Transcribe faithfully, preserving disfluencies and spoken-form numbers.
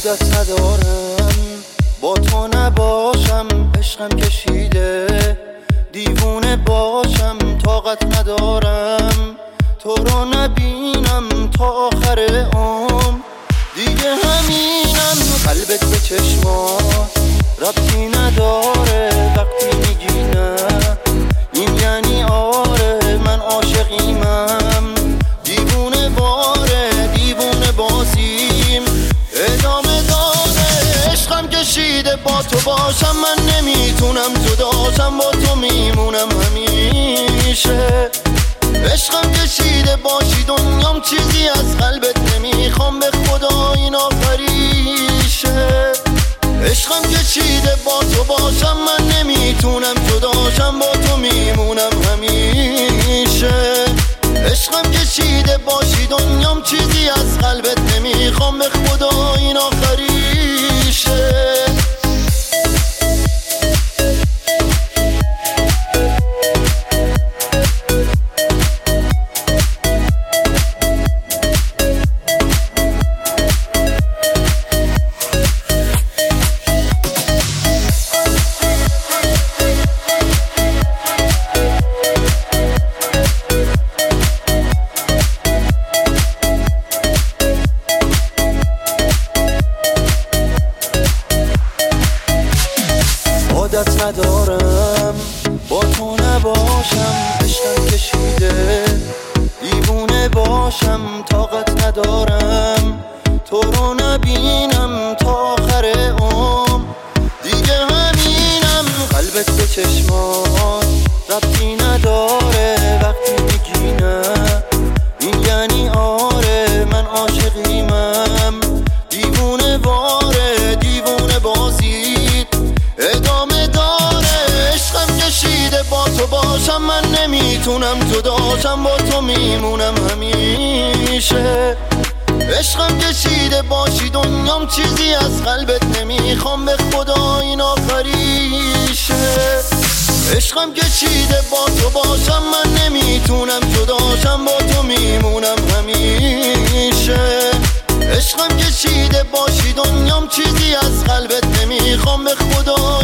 عادت ندارم با تو نباشم، عشقم کشیده دیوونه باشم، طاقت ندارم تو رو نبینم تا آخر عمر، دیگه همینم. قلبت به چشمات ربطی نداره، وقتی میگی نه این یعنی آره، من عاشقیمم، دیوونه باره دیوونه بازیم ادامه داره. عشقم کشیده با تو باشم، من نمیتونم جداشم، با تو میمونم همیشه. عشقم کشیده باشی دنیام، چیزی از قلبت نمیخوام، به خدا این آخریشه. عشقم کشیده با تو باشم، من نمیتونم جداشم، با تو میمونم همیشه. عشقم کشیده باشی دنیام، چیزی از قلبت نمیخوام، به خدا این آخریشه. عادت ندارم با تو نباشم، عشقم کشیده دیوونه باشم، طاقت ندارم تو رو نبینم تا آخر عمر، دیگه همینم. قلبت به چشمات ربطی نداره، وقتی میگی نه این یعنی آره، من عاشقیمم، دیوونه واره دیوونه بازید ادامه داره. عشقم کشیده با تو باشم، من نمیتونم جداشم، با تو میمونم همیشه. عشقم کشیده باشی دنیام، چیزی از قلبت نمیخوام، به خدا این آخریشه. عشقم کشیده با تو باشم، من نمیتونم جداشم، با تو میمونم همیشه. عشقم کشیده باشی دنیام، چیزی از قلبت نمیخوام، به خدا